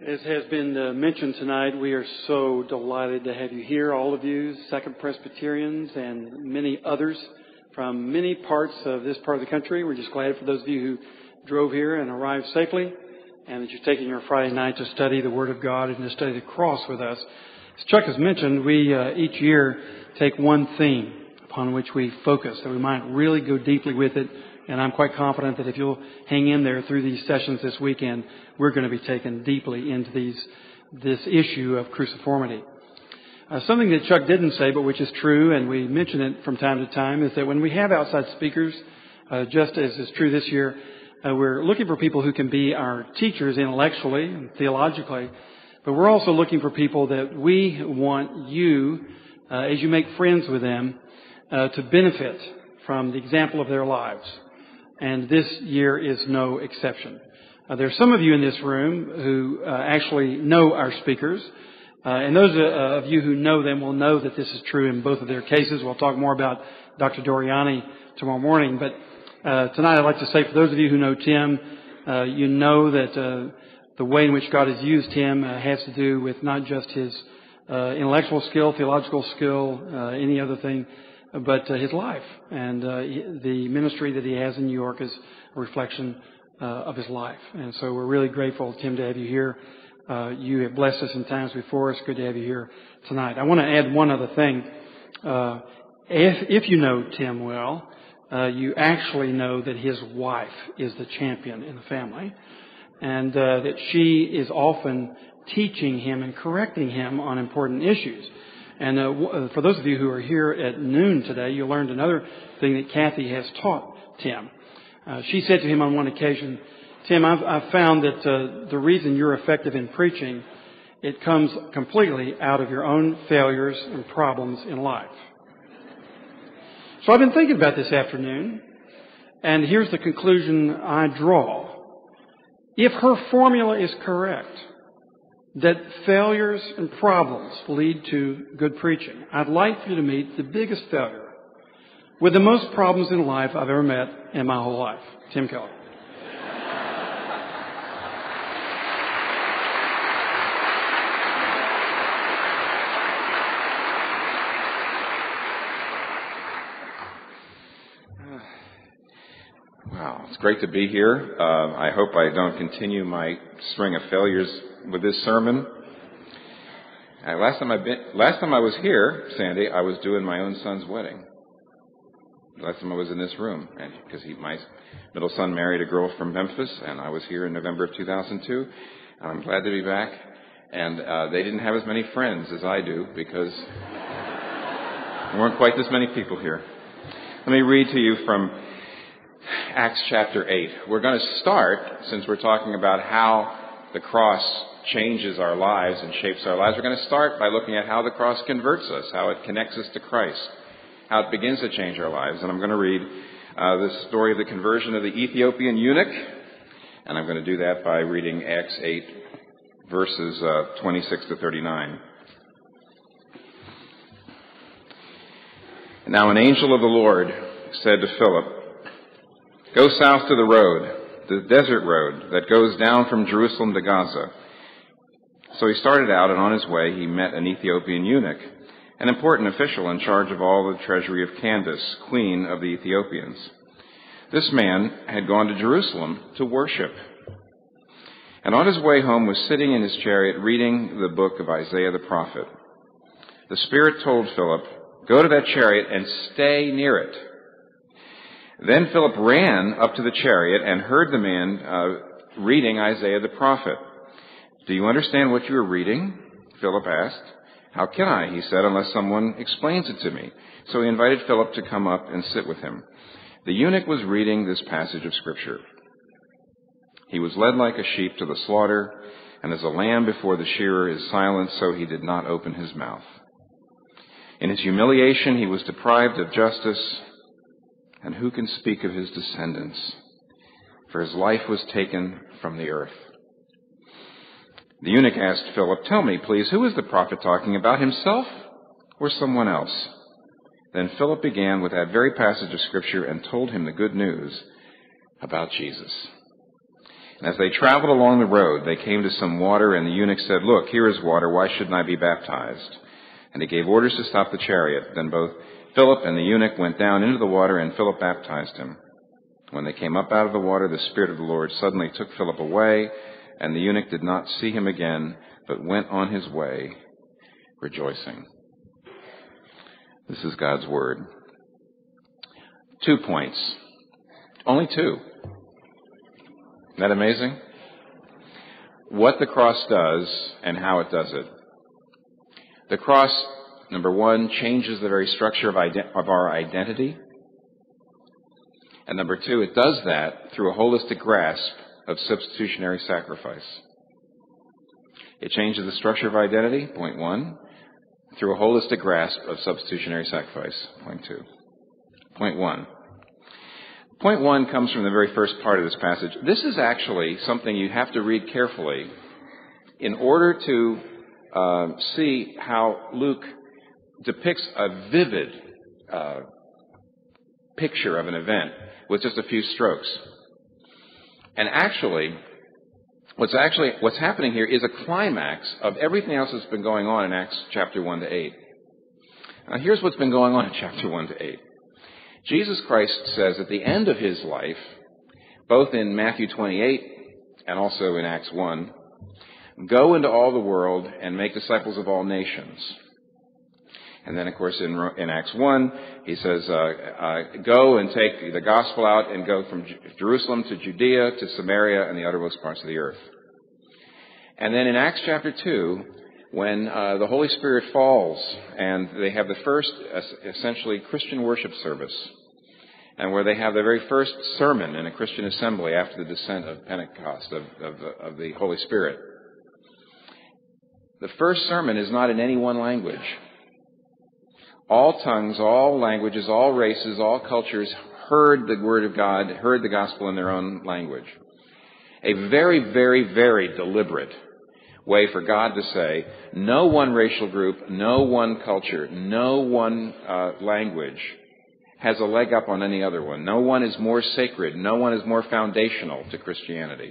As has been mentioned tonight, we are so delighted to have you here, all of you, Second Presbyterians and many others from many parts of this part of the country. We're just glad for those of you who drove here and arrived safely, and that you're taking your Friday night to study the Word of God and to study the cross with us. As Chuck has mentioned, we each year take one theme upon which we focus, that we might really go deeply with it. And I'm quite confident that if you'll hang in there through these sessions this weekend, we're going to be taken deeply into this issue of cruciformity. Something that Chuck didn't say, but which is true, and we mention it from time to time, is that when we have outside speakers, just as is true this year, we're looking for people who can be our teachers intellectually and theologically, but we're also looking for people that we want you, as you make friends with them, to benefit from the example of their lives. And this year is no exception. There are some of you in this room who actually know our speakers. And those of you who know them will know that this is true in both of their cases. We'll talk more about Dr. Doriani tomorrow morning. But tonight I'd like to say for those of you who know Tim, you know that the way in which God has used him has to do with not just his intellectual skill, theological skill, any other thing, but his life. And the ministry that he has in New York is a reflection of his life. And so we're really grateful, Tim, to have you here. You have blessed us in times before. It's good to have you here tonight. I want to add one other thing. If you know Tim well, you actually know that his wife is the champion in the family, and that she is often teaching him and correcting him on important issues. And for those of you who are here at noon today, you learned another thing that Kathy has taught Tim. She said to him on one occasion, Tim, I've found that the reason you're effective in preaching, it comes completely out of your own failures and problems in life. So I've been thinking about this afternoon, and here's the conclusion I draw. If her formula is correct, that failures and problems lead to good preaching, I'd like for you to meet the biggest failure with the most problems in life I've ever met in my whole life, Tim Keller. Wow, it's great to be here. I hope I don't continue my string of failures with this sermon. Last time I was here, Sandy, I was doing my own son's wedding. Last time I was in this room, because my middle son married a girl from Memphis, and I was here in November of 2002. And I'm glad to be back. And they didn't have as many friends as I do, because there weren't quite this many people here. Let me read to you from Acts chapter 8. We're going to start, since we're talking about how the cross changes our lives and shapes our lives, we're going to start by looking at how the cross converts us, how it connects us to Christ, how it begins to change our lives. And I'm going to read the story of the conversion of the Ethiopian eunuch, and I'm going to do that by reading Acts 8, verses 26 to 39. Now an angel of the Lord said to Philip, "Go south to the road, the desert road that goes down from Jerusalem to Gaza." So he started out, and on his way he met an Ethiopian eunuch, an important official in charge of all the treasury of Candace, queen of the Ethiopians. This man had gone to Jerusalem to worship, and on his way home was sitting in his chariot reading the book of Isaiah the prophet. The Spirit told Philip, "Go to that chariot and stay near it." Then Philip ran up to the chariot and heard the man reading Isaiah the prophet. "Do you understand what you are reading?" Philip asked. "How can I," he said, "unless someone explains it to me?" So he invited Philip to come up and sit with him. The eunuch was reading this passage of Scripture. "He was led like a sheep to the slaughter, and as a lamb before the shearer is silent, so he did not open his mouth. In his humiliation he was deprived of justice, and who can speak of his descendants? For his life was taken from the earth." The eunuch asked Philip, "Tell me, please, who is the prophet talking about, himself or someone else?" Then Philip began with that very passage of Scripture and told him the good news about Jesus. As they traveled along the road, they came to some water, and the eunuch said, "Look, here is water. Why shouldn't I be baptized?" And he gave orders to stop the chariot. Then both Philip and the eunuch went down into the water, and Philip baptized him. When they came up out of the water, the Spirit of the Lord suddenly took Philip away, and the eunuch did not see him again, but went on his way, rejoicing. This is God's Word. 2 points. Only 2. Isn't that amazing? What the cross does and how it does it. The cross, number 1, changes the very structure of our identity. And number 2, it does that through a holistic grasp of substitutionary sacrifice. It changes the structure of identity, point 1, through a holistic grasp of substitutionary sacrifice, point 2. Point 1. Point 1 comes from the very first part of this passage. This is actually something you have to read carefully in order to see how Luke depicts a vivid picture of an event with just a few strokes. And actually, what's happening here is a climax of everything else that's been going on in Acts chapter 1 to 8. Now, here's what's been going on in chapter 1 to 8. Jesus Christ says at the end of his life, both in Matthew 28 and also in Acts 1, "Go into all the world and make disciples of all nations." And then, of course, in Acts 1, he says, "Go and take the gospel out and go from Jerusalem to Judea to Samaria and the uttermost parts of the earth." And then in Acts chapter 2, when the Holy Spirit falls and they have the first, essentially, Christian worship service, and where they have the very first sermon in a Christian assembly after the descent of Pentecost, of the Holy Spirit. The first sermon is not in any one language. All tongues, all languages, all races, all cultures heard the Word of God, heard the gospel in their own language. A very, very, very deliberate way for God to say, no one racial group, no one culture, no one language has a leg up on any other one. No one is more sacred. No one is more foundational to Christianity.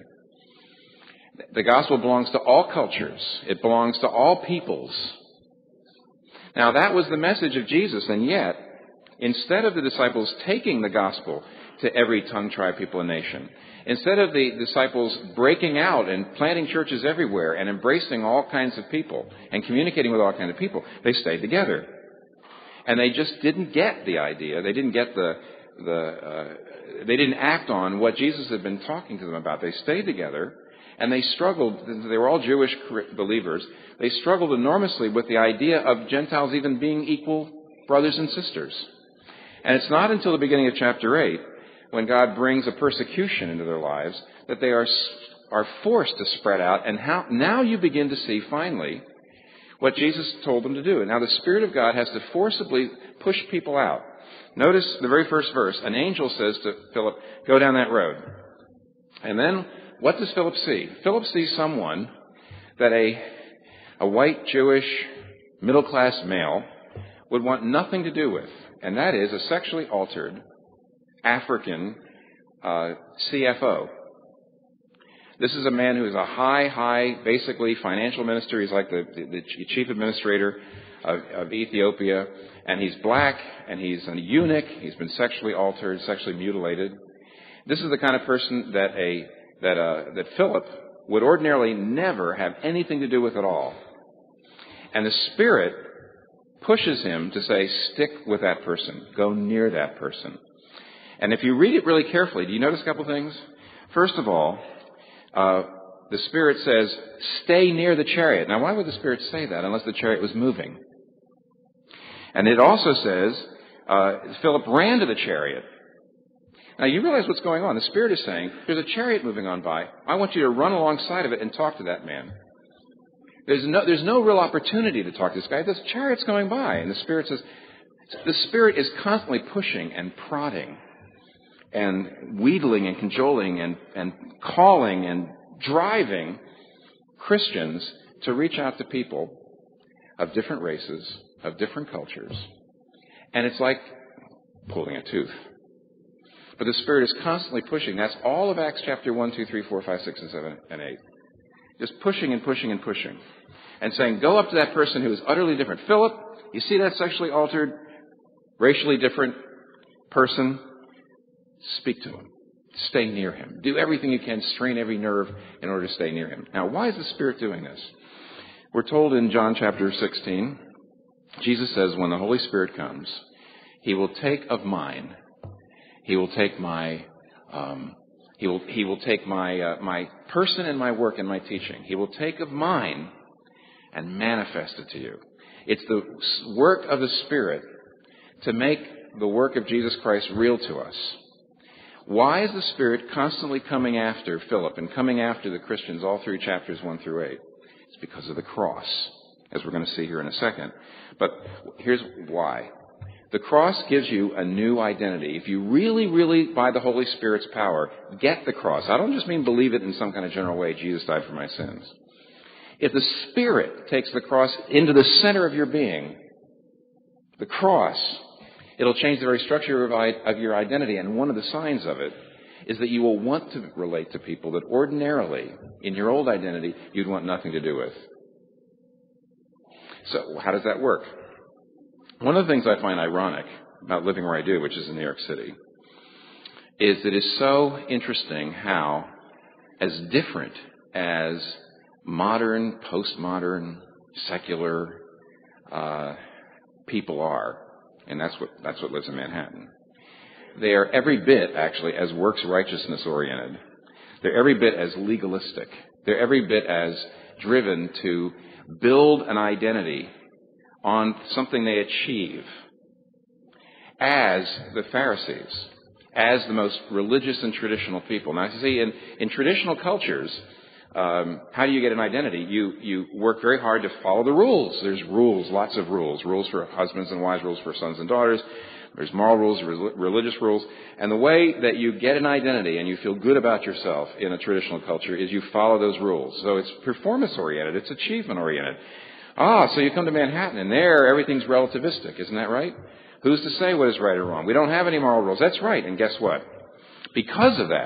The gospel belongs to all cultures. It belongs to all peoples. Now, that was the message of Jesus, and yet, instead of the disciples taking the gospel to every tongue, tribe, people, and nation, instead of the disciples breaking out and planting churches everywhere and embracing all kinds of people and communicating with all kinds of people, they stayed together. And they just didn't get the idea. They didn't get they didn't act on what Jesus had been talking to them about. They stayed together. And they struggled, they were all Jewish believers, they struggled enormously with the idea of Gentiles even being equal brothers and sisters. And it's not until the beginning of chapter 8, when God brings a persecution into their lives, that they are forced to spread out. And now you begin to see, finally, what Jesus told them to do. And now the Spirit of God has to forcibly push people out. Notice the very first verse. An angel says to Philip, "Go down that road." And then, what does Philip see? Philip sees someone that a white Jewish middle-class male would want nothing to do with, and that is a sexually altered African CFO. This is a man who is a high, basically financial minister. He's like the chief administrator of Ethiopia, and he's black, and he's a eunuch. He's been sexually altered, sexually mutilated. This is the kind of person that Philip would ordinarily never have anything to do with at all. And the Spirit pushes him to say, stick with that person. Go near that person. And if you read it really carefully, do you notice a couple things? First of all, the Spirit says, stay near the chariot. Now, why would the Spirit say that unless the chariot was moving? And it also says, Philip ran to the chariot. Now, you realize what's going on. The Spirit is saying, there's a chariot moving on by. I want you to run alongside of it and talk to that man. There's no real opportunity to talk to this guy. This chariot's going by. And the Spirit says, the Spirit is constantly pushing and prodding and wheedling and cajoling and calling and driving Christians to reach out to people of different races, of different cultures. And it's like pulling a tooth. But the Spirit is constantly pushing. That's all of Acts chapter 1, 2, 3, 4, 5, 6, and 7, and 8. Just pushing and pushing and pushing. And saying, go up to that person who is utterly different. Philip, you see that sexually altered, racially different person? Speak to him. Stay near him. Do everything you can, strain every nerve in order to stay near him. Now, why is the Spirit doing this? We're told in John chapter 16, Jesus says, when the Holy Spirit comes, he will take of mine. He will take my, he will take my person and my work and my teaching. He will take of mine and manifest it to you. It's the work of the Spirit to make the work of Jesus Christ real to us. Why is the Spirit constantly coming after Philip and coming after the Christians all through chapters 1 through 8? It's because of the cross, as we're going to see here in a second. But here's why. The cross gives you a new identity. If you really, really, by the Holy Spirit's power, get the cross. I don't just mean believe it in some kind of general way, Jesus died for my sins. If the Spirit takes the cross into the center of your being, the cross, it'll change the very structure of your identity. And one of the signs of it is that you will want to relate to people that ordinarily, in your old identity, you'd want nothing to do with. So how does that work? One of the things I find ironic about living where I do, which is in New York City, is that it's so interesting how, as different as modern, postmodern, secular people are, and that's what lives in Manhattan, they are every bit, actually, as works righteousness oriented. They're every bit as legalistic. They're every bit as driven to build an identity on something they achieve as the Pharisees, as the most religious and traditional people. Now, you see, in traditional cultures, how do you get an identity? You work very hard to follow the rules. There's rules, lots of rules. Rules for husbands and wives, rules for sons and daughters. There's moral rules, religious rules. And the way that you get an identity and you feel good about yourself in a traditional culture is you follow those rules. So it's performance-oriented. It's achievement-oriented. So you come to Manhattan, and there everything's relativistic. Isn't that right? Who's to say what is right or wrong? We don't have any moral rules. That's right. And guess what? Because of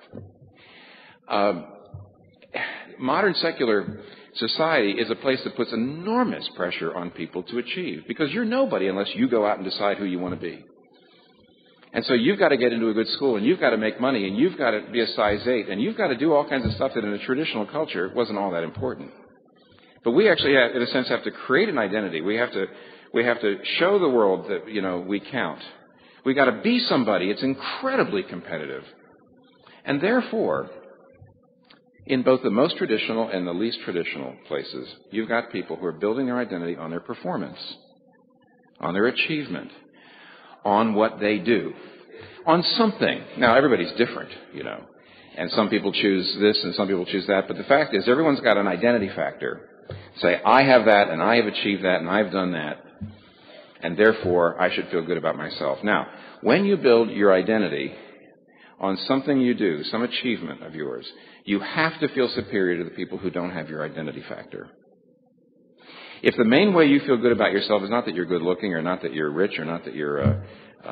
that, modern secular society is a place that puts enormous pressure on people to achieve, because you're nobody unless you go out and decide who you want to be. And so you've got to get into a good school, and you've got to make money, and you've got to be a size 8, and you've got to do all kinds of stuff that in a traditional culture wasn't all that important. But we actually, in a sense, have to create an identity. We have to show the world that, we count. We've got to be somebody. It's incredibly competitive. And therefore, in both the most traditional and the least traditional places, you've got people who are building their identity on their performance, on their achievement, on what they do, on something. Now, everybody's different, and some people choose this and some people choose that, but the fact is everyone's got an identity factor. Say, I have that, and I have achieved that, and I've done that, and therefore I should feel good about myself. Now, when you build your identity on something you do, some achievement of yours, you have to feel superior to the people who don't have your identity factor. If the main way you feel good about yourself is not that you're good looking, or not that you're rich, or not that you're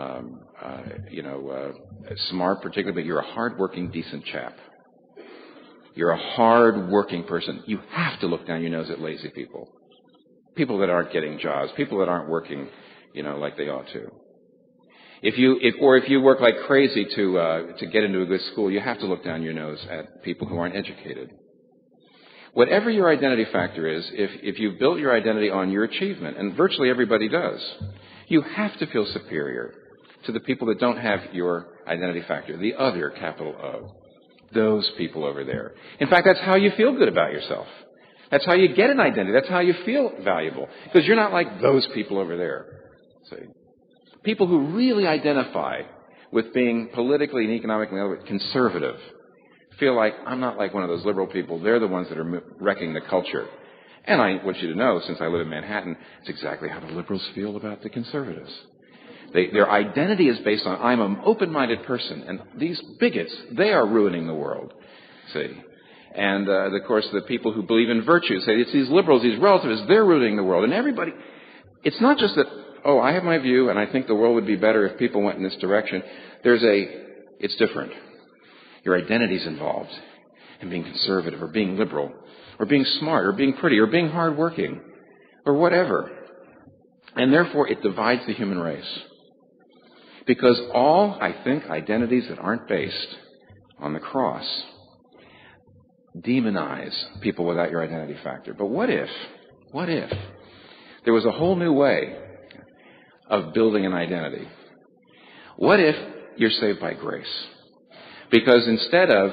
smart particularly, but you're a hard-working, decent chap. You're a hard-working person. You have to look down your nose at lazy people. People that aren't getting jobs. People that aren't working, like they ought to. If you work like crazy to get into a good school, you have to look down your nose at people who aren't educated. Whatever your identity factor is, if you've built your identity on your achievement, and virtually everybody does, you have to feel superior to the people that don't have your identity factor, the other, capital O. Those people over there. In fact, that's how you feel good about yourself. That's how you get an identity. That's how you feel valuable. Because you're not like those people over there. See? People who really identify with being politically and economically conservative feel like, I'm not like one of those liberal people. They're the ones that are wrecking the culture. And I want you to know, since I live in Manhattan, it's exactly how the liberals feel about the conservatives. Their identity is based on, I'm an open-minded person, and these bigots, they are ruining the world. See? And, of course, the people who believe in virtue say, it's these liberals, these relativists, they're ruining the world. And everybody, it's not just that, I have my view, and I think the world would be better if people went in this direction. There's a it's different. Your identity's involved in being conservative or being liberal or being smart or being pretty or being hardworking or whatever. And therefore, it divides the human race. Because all, I think, identities that aren't based on the cross demonize people without your identity factor. But what if there was a whole new way of building an identity? What if you're saved by grace? Because instead of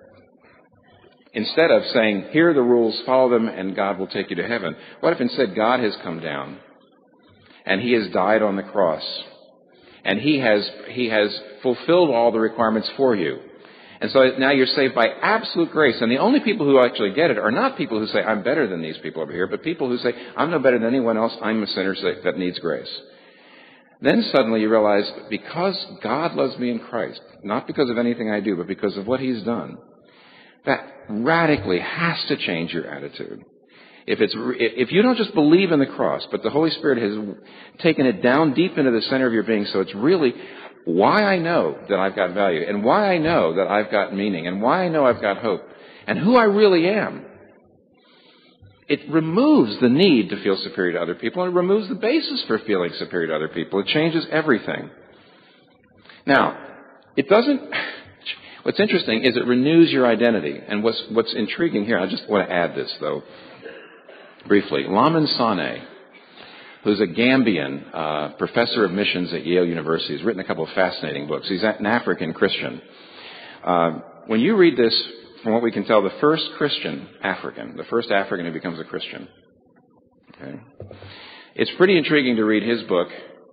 saying, here are the rules, follow them, and God will take you to heaven, what if instead God has come down and He has died on the cross and He has fulfilled all the requirements for you? And so now you're saved by absolute grace. And the only people who actually get it are not people who say, I'm better than these people over here, but people who say, I'm no better than anyone else, I'm a sinner that needs grace. Then suddenly you realize, because God loves me in Christ, not because of anything I do, but because of what He's done, that radically has to change your attitude. If you don't just believe in the cross, but the Holy Spirit has taken it down deep into the center of your being, so it's really why I know that I've got value, and why I know that I've got meaning, and why I know I've got hope, and who I really am. It removes the need to feel superior to other people, and it removes the basis for feeling superior to other people. It changes everything. Now, it doesn't... What's interesting is it renews your identity. And what's intriguing here, I just want to add this, though, briefly. Lamin Sanneh, who's a Gambian professor of missions at Yale University, has written a couple of fascinating books. He's an African Christian. When you read this, from what we can tell, the first African who becomes a Christian. Okay? It's pretty intriguing to read his book,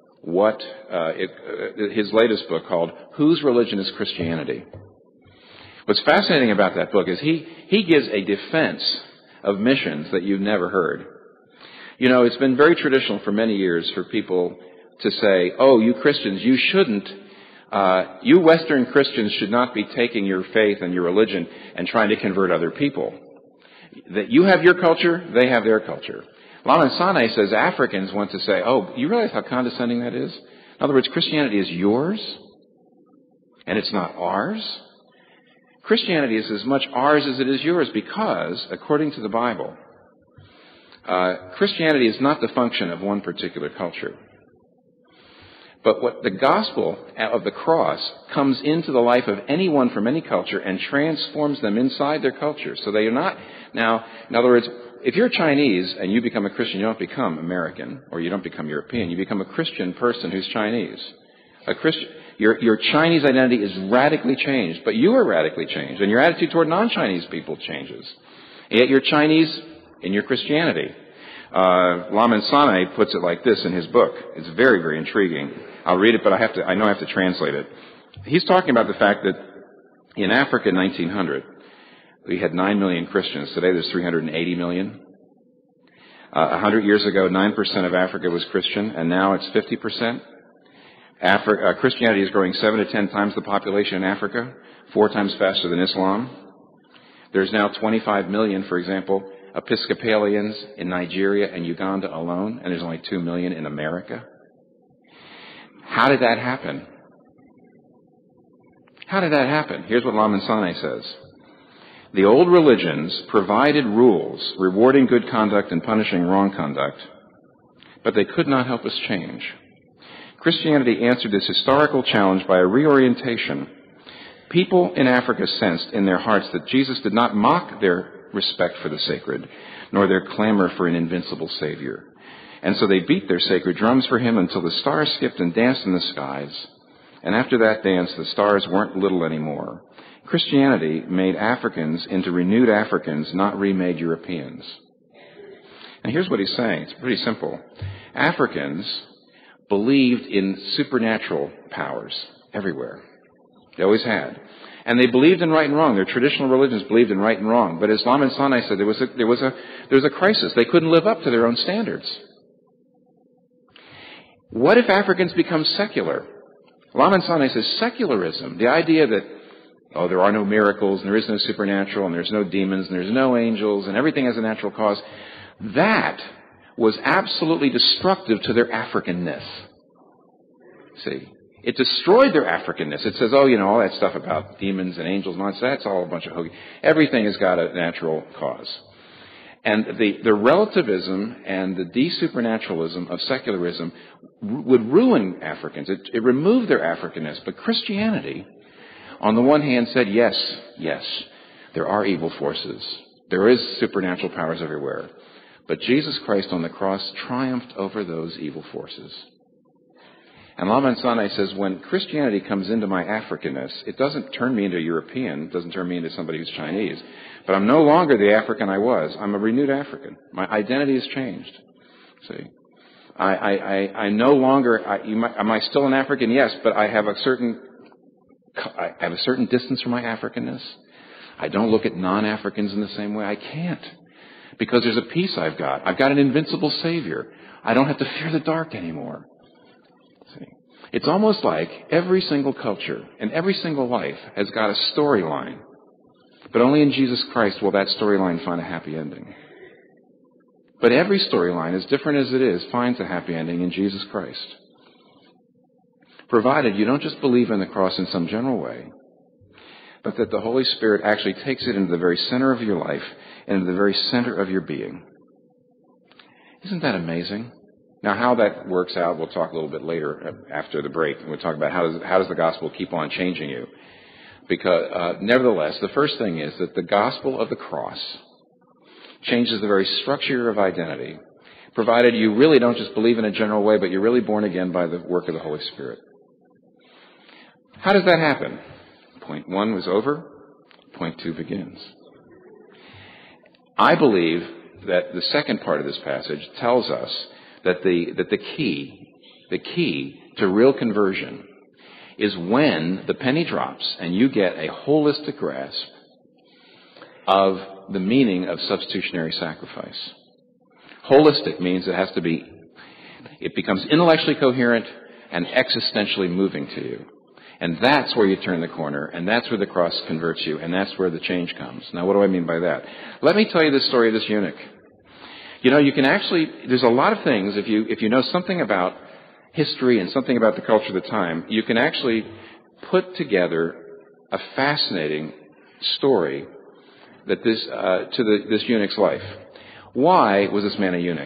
his latest book called Whose Religion is Christianity? What's fascinating about that book is he gives a defense of missions that you've never heard. You know, it's been very traditional for many years for people to say, oh, you Christians, you shouldn't, you Western Christians should not be taking your faith and your religion and trying to convert other people. That you have your culture, they have their culture. Lamin Sanneh says Africans want to say, oh, you realize how condescending that is? In other words, Christianity is yours, and it's not ours. Christianity is as much ours as it is yours because, according to the Bible, Christianity is not the function of one particular culture. But what the gospel of the cross comes into the life of anyone from any culture and transforms them inside their culture. So they are not now, in other words, if you're Chinese and you become a Christian, you don't become American or you don't become European. You become a Christian person who's Chinese. A Christian. Your Chinese identity is radically changed, but you are radically changed, and your attitude toward non-Chinese people changes. And yet you're Chinese in your Christianity. Lamin Sanneh puts it like this in his book. It's very, very intriguing. I'll read it, but I know I have to translate it. He's talking about the fact that in Africa in 1900, we had 9 million Christians. Today there's 380 million. 100 years ago, 9% of Africa was Christian, and now it's 50%. Christianity is growing 7 to 10 times the population in Africa, 4 times faster than Islam. There's now 25 million, for example, Episcopalians in Nigeria and Uganda alone, and there's only 2 million in America. How did that happen? How did that happen? Here's what Lamin Sanneh says. The old religions provided rules rewarding good conduct and punishing wrong conduct, but they could not help us change. Christianity answered this historical challenge by a reorientation. People in Africa sensed in their hearts that Jesus did not mock their respect for the sacred, nor their clamor for an invincible Savior. And so they beat their sacred drums for Him until the stars skipped and danced in the skies. And after that dance, the stars weren't little anymore. Christianity made Africans into renewed Africans, not remade Europeans. And here's what he's saying. It's pretty simple. Africans believed in supernatural powers everywhere. They always had. And they believed in right and wrong. Their traditional religions believed in right and wrong. But as Lamin Sanneh said, there was a crisis. They couldn't live up to their own standards. What if Africans become secular? Lamin Sanneh says secularism, the idea that, oh, there are no miracles, and there is no supernatural, and there's no demons, and there's no angels, and everything has a natural cause, that was absolutely destructive to their Africanness. See, It destroyed their Africanness. It says, all that stuff about demons and angels and all that, that's all a bunch of hokey. Everything has got a natural cause. And the relativism and the de-supernaturalism of secularism would ruin Africans. It removed their Africanness. But Christianity, on the one hand, said, yes, there are evil forces. There is supernatural powers everywhere. But Jesus Christ on the cross triumphed over those evil forces. And Lama Nsane says, when Christianity comes into my Africanness, it doesn't turn me into a European, it doesn't turn me into somebody who's Chinese. But I'm no longer the African I was. I'm a renewed African. My identity has changed. See? I no longer, am I still an African? Yes, but I have a certain distance from my Africanness. I don't look at non-Africans in the same way. I can't. Because there's a peace I've got. I've got an invincible Savior. I don't have to fear the dark anymore. See? It's almost like every single culture and every single life has got a storyline. But only in Jesus Christ will that storyline find a happy ending. But every storyline, as different as it is, finds a happy ending in Jesus Christ. Provided you don't just believe in the cross in some general way, but that the Holy Spirit actually takes it into the very center of your life and into the very center of your being. Isn't that amazing? Now, how that works out, we'll talk a little bit later after the break. We'll talk about how does the gospel keep on changing you. Because, nevertheless, the first thing is that the gospel of the cross changes the very structure of identity, provided you really don't just believe in a general way, but you're really born again by the work of the Holy Spirit. How does that happen? Point 1 was over. Point 2 begins. I believe that the second part of this passage tells us that the key to real conversion is when the penny drops and you get a holistic grasp of the meaning of substitutionary sacrifice. Holistic means it becomes intellectually coherent and existentially moving to you. And that's where you turn the corner, and that's where the cross converts you, and that's where the change comes. Now, what do I mean by that? Let me tell you the story of this eunuch. You can there's a lot of things, if you know something about history and something about the culture of the time, you can actually put together a fascinating story that this eunuch's life. Why was this man a eunuch?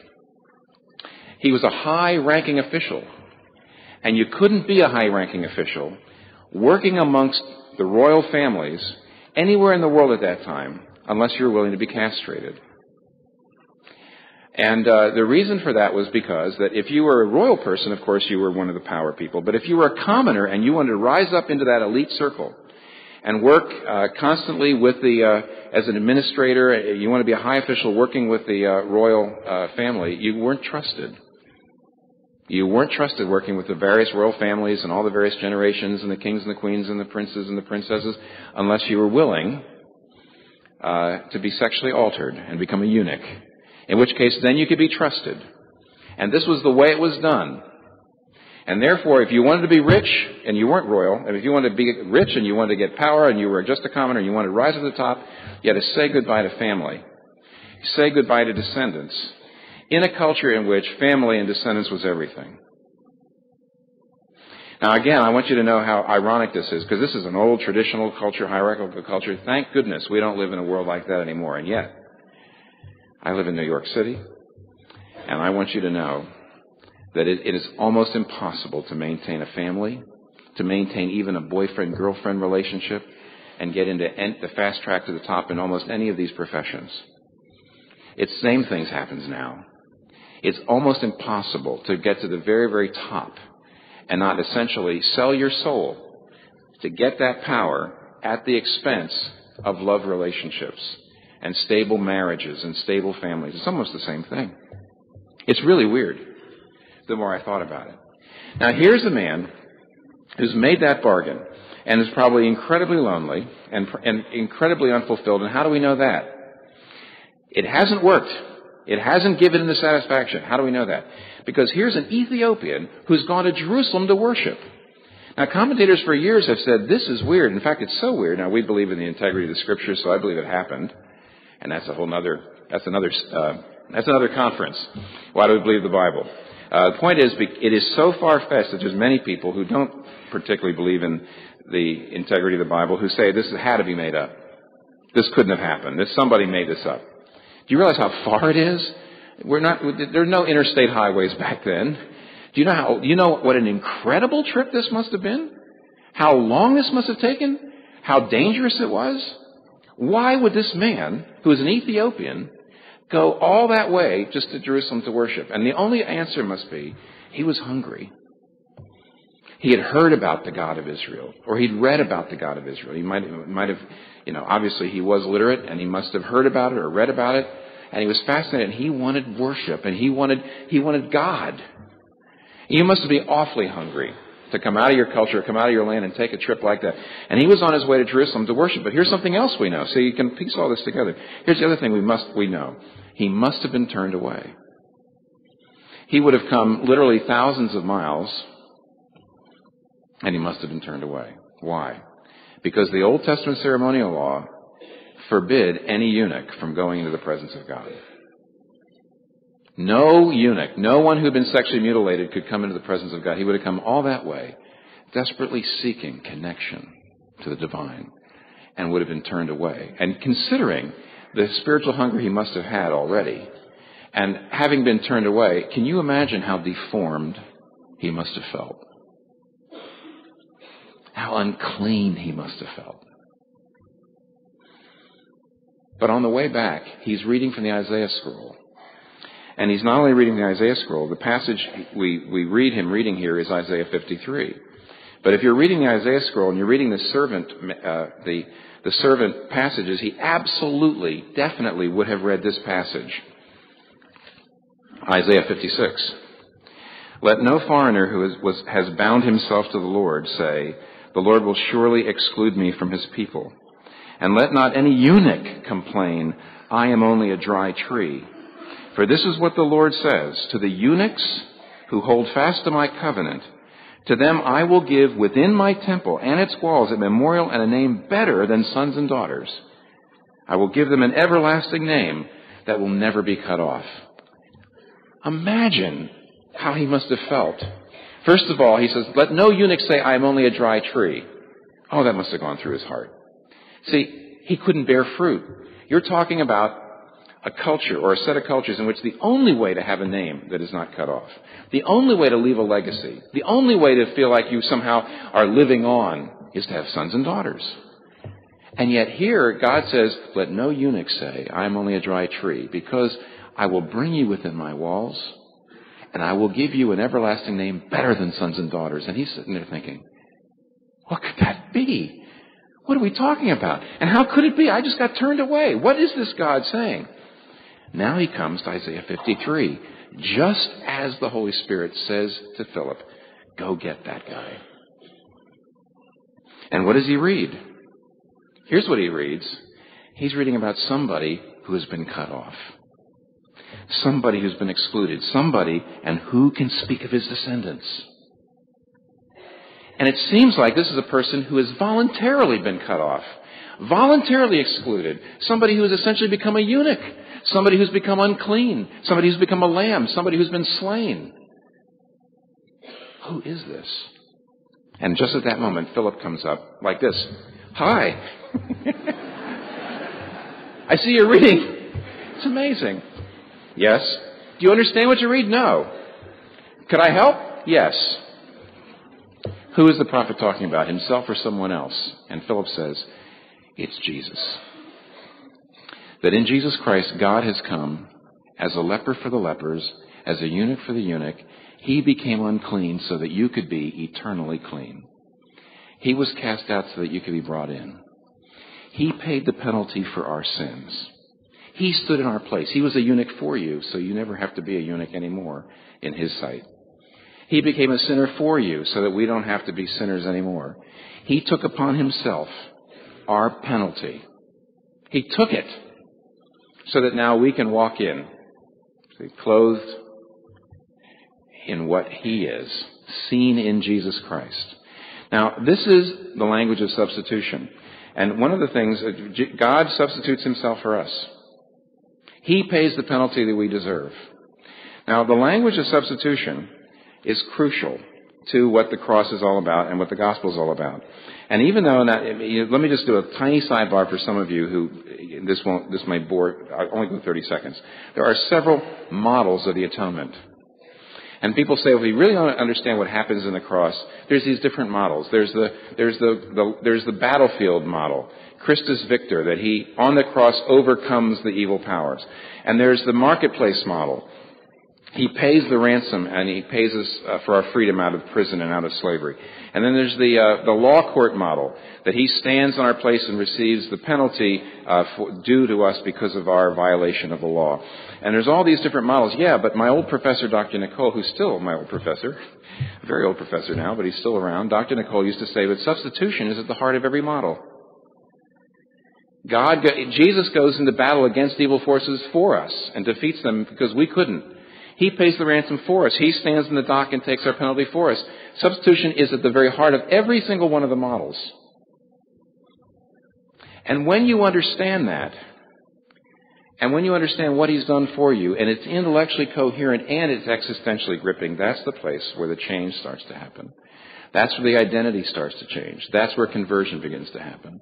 He was a high-ranking official. And you couldn't be a high-ranking official working amongst the royal families anywhere in the world at that time unless you were willing to be castrated. And the reason for that was because that if you were a royal person, of course, you were one of the power people. But if you were a commoner and you wanted to rise up into that elite circle and work constantly with as an administrator, you want to be a high official working with the royal family, you weren't trusted. You weren't trusted working with the various royal families and all the various generations and the kings and the queens and the princes and the princesses unless you were willing to be sexually altered and become a eunuch, in which case then you could be trusted. And this was the way it was done. And therefore, if you wanted to be rich and you weren't royal, and if you wanted to be rich and you wanted to get power and you were just a commoner and you wanted to rise to the top, you had to say goodbye to family. Say goodbye to descendants. In a culture in which family and descendants was everything. Now again, I want you to know how ironic this is, because this is an old traditional culture, hierarchical culture. Thank goodness we don't live in a world like that anymore. And yet, I live in New York City, and I want you to know that it is almost impossible to maintain a family, to maintain even a boyfriend-girlfriend relationship, and get into the fast track to the top in almost any of these professions. It's same things happens now. It's almost impossible to get to the very, very top and not essentially sell your soul to get that power at the expense of love relationships and stable marriages and stable families. It's almost the same thing. It's really weird, the more I thought about it. Now, here's a man who's made that bargain and is probably incredibly lonely and incredibly unfulfilled. And how do we know that? It hasn't worked. It hasn't given him the satisfaction. How do we know that? Because here's an Ethiopian who's gone to Jerusalem to worship. Now, commentators for years have said, this is weird. In fact, it's so weird. Now, we believe in the integrity of the Scriptures, so I believe it happened. And that's another conference. Why do we believe the Bible? The point is, it is so far-fetched that there's many people who don't particularly believe in the integrity of the Bible who say this had to be made up. This couldn't have happened. Somebody made this up. Do you realize how far it is? There were no interstate highways back then. Do you know what an incredible trip this must have been? How long this must have taken? How dangerous it was? Why would this man, who is an Ethiopian, go all that way just to Jerusalem to worship? And the only answer must be, he was hungry. He had heard about the God of Israel, or he'd read about the God of Israel. He might have, obviously he was literate, and he must have heard about it or read about it, and he was fascinated, and he wanted worship, and he wanted God. You must be awfully hungry to come out of your culture, come out of your land, and take a trip like that. And he was on his way to Jerusalem to worship. But here's something else we know. So you can piece all this together. Here's the other thing we know. He must have been turned away. He would have come literally thousands of miles, and he must have been turned away. Why? Because the Old Testament ceremonial law forbid any eunuch from going into the presence of God. No eunuch, no one who had been sexually mutilated could come into the presence of God. He would have come all that way, desperately seeking connection to the divine, and would have been turned away. And considering the spiritual hunger he must have had already, and having been turned away, can you imagine how deformed he must have felt? How unclean he must have felt. But on the way back, he's reading from the Isaiah scroll. And he's not only reading the Isaiah scroll, the passage we read him reading here is Isaiah 53. But if you're reading the Isaiah scroll and you're reading the servant passages, he absolutely, definitely would have read this passage. Isaiah 56. Let no foreigner who has bound himself to the Lord say, the Lord will surely exclude me from his people. And let not any eunuch complain, I am only a dry tree. For this is what the Lord says, to the eunuchs who hold fast to my covenant, to them I will give within my temple and its walls a memorial and a name better than sons and daughters. I will give them an everlasting name that will never be cut off. Imagine how he must have felt. First of all, he says, let no eunuch say, I am only a dry tree. Oh, that must have gone through his heart. See, he couldn't bear fruit. You're talking about a culture or a set of cultures in which the only way to have a name that is not cut off, the only way to leave a legacy, the only way to feel like you somehow are living on is to have sons and daughters. And yet here, God says, let no eunuch say, I am only a dry tree, because I will bring you within my walls, and I will give you an everlasting name better than sons and daughters. And he's sitting there thinking, what could that be? What are we talking about? And how could it be? I just got turned away. What is this God saying? Now he comes to Isaiah 53, just as the Holy Spirit says to Philip, go get that guy. And what does he read? Here's what he reads. He's reading about somebody who has been cut off. Somebody who's been excluded. Somebody, and who can speak of his descendants? And it seems like this is a person who has voluntarily been cut off, voluntarily excluded, somebody who has essentially become a eunuch, somebody who's become unclean, somebody who's become a lamb, somebody who's been slain. Who is this? And just at that moment, Philip comes up like this. Hi. I see you're reading. It's amazing. Yes. Do you understand what you read? No. Could I help? Yes. Who is the prophet talking about, himself or someone else? And Philip says, it's Jesus. That in Jesus Christ, God has come as a leper for the lepers, as a eunuch for the eunuch. He became unclean so that you could be eternally clean. He was cast out so that you could be brought in. He paid the penalty for our sins. He stood in our place. He was a eunuch for you, so you never have to be a eunuch anymore in his sight. He became a sinner for you so that we don't have to be sinners anymore. He took upon himself our penalty. He took it so that now we can walk in, clothed in what he is, seen in Jesus Christ. Now, this is the language of substitution. And one of the things, God substitutes himself for us. He pays the penalty that we deserve. Now, the language of substitution is crucial to what the cross is all about and what the gospel is all about. And even though, let me just do a tiny sidebar for some of you who, this may bore, I'll only go 30 seconds. There are several models of the atonement. And people say, well, if you really want to understand what happens in the cross, there's these different models. There's the battlefield model, Christus Victor, that he, on the cross, overcomes the evil powers. And there's the marketplace model. He pays the ransom, and he pays us for our freedom out of prison and out of slavery. And then there's the law court model, that he stands in our place and receives the penalty due to us because of our violation of the law. And there's all these different models. Yeah, but my old professor, Dr. Nicole, who's still my old professor, a very old professor now, but he's still around, Dr. Nicole used to say that substitution is at the heart of every model. Jesus goes into battle against evil forces for us and defeats them because we couldn't. He pays the ransom for us. He stands in the dock and takes our penalty for us. Substitution is at the very heart of every single one of the models. And when you understand that, and when you understand what he's done for you, and it's intellectually coherent and it's existentially gripping, that's the place where the change starts to happen. That's where the identity starts to change. That's where conversion begins to happen.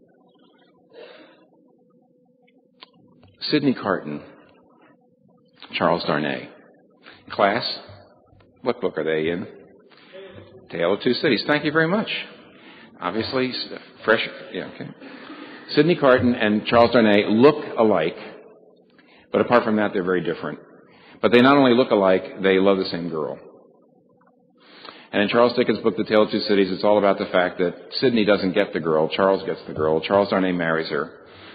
Sidney Carton, Charles Darnay. Class, what book are they in? Tale of Two Cities. Thank you very much. Obviously, fresh. Yeah, okay. Sidney Carton and Charles Darnay look alike, but apart from that, they're very different. But they not only look alike, they love the same girl. And in Charles Dickens' book, The Tale of Two Cities, it's all about the fact that Sidney doesn't get the girl, Charles gets the girl, Charles Darnay marries her.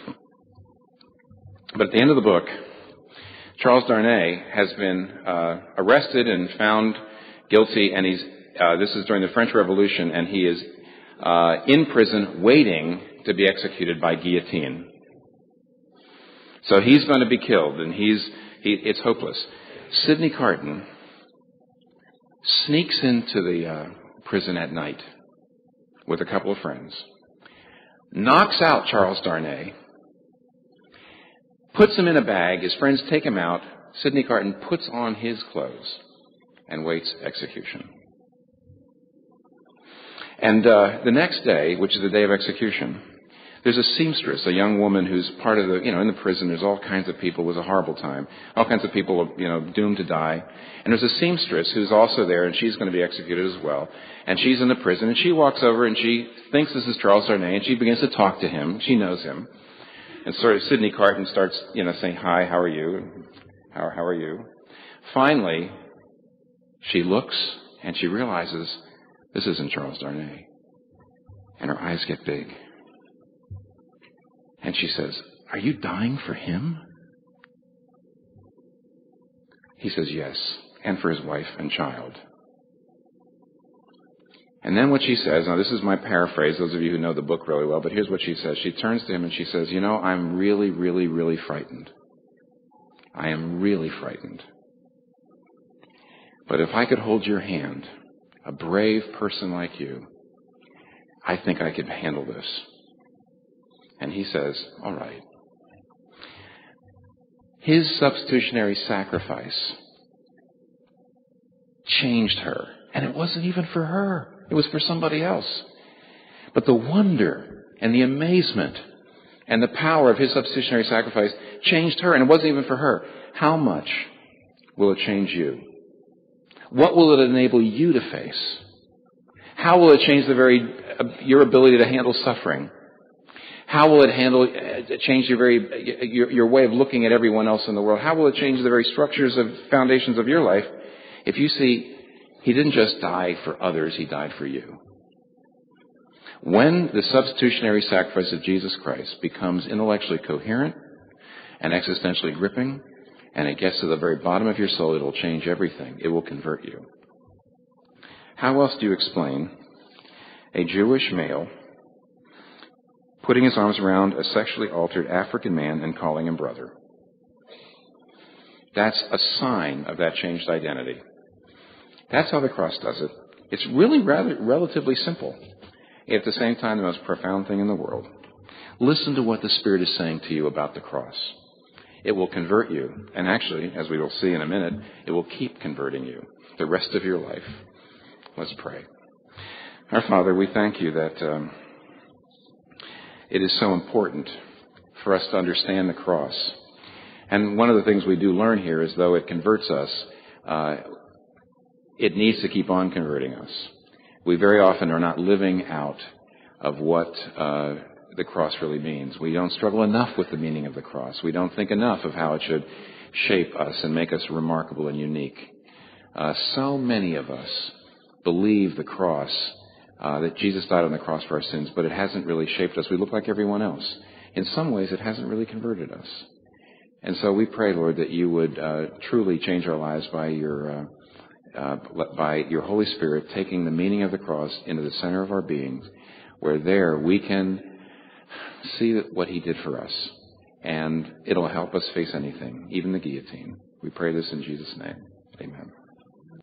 But at the end of the book, Charles Darnay has been arrested and found guilty, and this is during the French Revolution, and he is in prison waiting to be executed by guillotine. So he's going to be killed, and it's hopeless. Sidney Carton sneaks into the prison at night with a couple of friends, knocks out Charles Darnay, puts him in a bag. His friends take him out. Sidney Carton puts on his clothes and waits execution. And the next day, which is the day of execution, there's a seamstress, a young woman who's part of in the prison, there's all kinds of people. It was a horrible time. All kinds of people, doomed to die. And there's a seamstress who's also there, and she's going to be executed as well. And she's in the prison, and she walks over, and she thinks this is Charles Darnay, and she begins to talk to him. She knows him. And sort of Sidney Carton starts, saying, hi, how are you? How are you? Finally, she looks and she realizes this isn't Charles Darnay. And her eyes get big. And she says, are you dying for him? He says, yes, and for his wife and child. And then what she says, now this is my paraphrase, those of you who know the book really well, but here's what she says. She turns to him and she says, I'm really, really, really frightened. I am really frightened. But if I could hold your hand, a brave person like you, I think I could handle this. And he says, all right. His substitutionary sacrifice changed her. And it wasn't even for her. It was for somebody else. But the wonder and the amazement and the power of his substitutionary sacrifice changed her, and it wasn't even for her. How much will it change you? What will it enable you to face? How will it change your ability to handle suffering? How will it change your way of looking at everyone else in the world? How will it change the very structures of foundations of your life if you see he didn't just die for others, he died for you? When the substitutionary sacrifice of Jesus Christ becomes intellectually coherent and existentially gripping, and it gets to the very bottom of your soul, it will change everything. It will convert you. How else do you explain a Jewish male putting his arms around a sexually altered African man and calling him brother? That's a sign of that changed identity. That's how the cross does it. It's really relatively simple. At the same time, the most profound thing in the world. Listen to what the Spirit is saying to you about the cross. It will convert you. And actually, as we will see in a minute, it will keep converting you the rest of your life. Let's pray. Our Father, we thank you that it is so important for us to understand the cross. And one of the things we do learn here is, though it converts us, it needs to keep on converting us. We very often are not living out of what the cross really means. We don't struggle enough with the meaning of the cross. We don't think enough of how it should shape us and make us remarkable and unique. So many of us believe the cross, that Jesus died on the cross for our sins, but it hasn't really shaped us. We look like everyone else. In some ways, it hasn't really converted us. And so we pray, Lord, that you would truly change our lives by your Holy Spirit taking the meaning of the cross into the center of our beings, where there we can see what he did for us. And it'll help us face anything, even the guillotine. We pray this in Jesus' name. Amen.